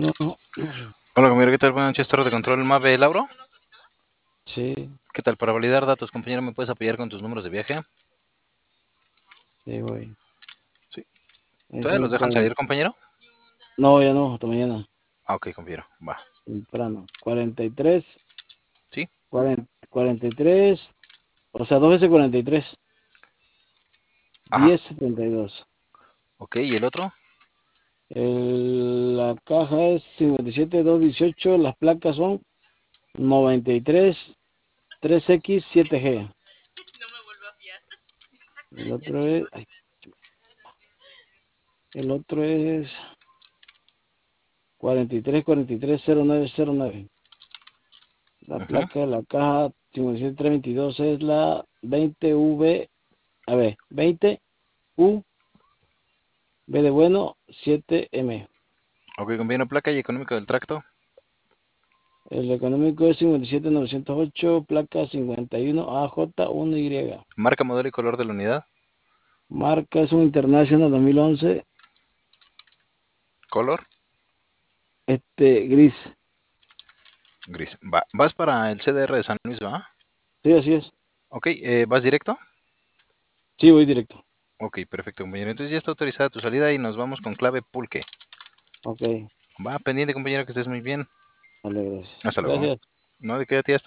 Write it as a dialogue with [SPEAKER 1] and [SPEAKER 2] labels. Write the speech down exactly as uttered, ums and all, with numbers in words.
[SPEAKER 1] Hola, compañero, ¿qué tal? Buenas noches, torre de control MAVE, Lauro.
[SPEAKER 2] Sí,
[SPEAKER 1] ¿Qué tal? Para validar datos, compañero, ¿me puedes apoyar con tus números de viaje?
[SPEAKER 2] sí, voy.
[SPEAKER 1] Sí.
[SPEAKER 2] Es
[SPEAKER 1] ¿Todavía los
[SPEAKER 2] un
[SPEAKER 1] dejan
[SPEAKER 2] cuarenta.
[SPEAKER 1] salir, compañero?
[SPEAKER 2] No, ya no, hasta mañana,
[SPEAKER 1] Ah, ok, compañero, va.
[SPEAKER 2] temprano. cuarenta y tres,
[SPEAKER 1] ¿Sí?
[SPEAKER 2] cuarenta, cuarenta y tres, o sea, dos veces cuarenta y tres,
[SPEAKER 1] Ajá.
[SPEAKER 2] diez setenta y dos.
[SPEAKER 1] Ok, ¿y el otro?
[SPEAKER 2] El, la caja es cincuenta y siete doscientos dieciocho, las placas son noventa y tres tres x siete g. El otro es, ay, el otro es cuarenta y tres cuarenta y tres cero nueve cero nueve. La
[SPEAKER 1] Ujú.
[SPEAKER 2] placa de la caja cincuenta y siete trescientos veintidós es la veinte V, a ver, veinte U, B de bueno, siete M.
[SPEAKER 1] Ok, compañero, placa y económico del tracto.
[SPEAKER 2] El económico es cincuenta y siete novecientos ocho, placa cincuenta y uno A J uno Y.
[SPEAKER 1] Marca, modelo y color de la unidad.
[SPEAKER 2] Marca es un International dos mil once,
[SPEAKER 1] Color,
[SPEAKER 2] este, gris.
[SPEAKER 1] gris. Va. Vas para el C D R de San Luis, ¿va?
[SPEAKER 2] Sí, así es.
[SPEAKER 1] Ok, eh, ¿vas directo?
[SPEAKER 2] Sí, voy directo.
[SPEAKER 1] Ok, perfecto, compañero. Entonces ya está autorizada tu salida y nos vamos con clave pulque.
[SPEAKER 2] Ok,
[SPEAKER 1] Va, pendiente, compañero, que estés muy bien.
[SPEAKER 2] vale, gracias.
[SPEAKER 1] Hasta luego.
[SPEAKER 2] Gracias.
[SPEAKER 1] No, de qué, tía.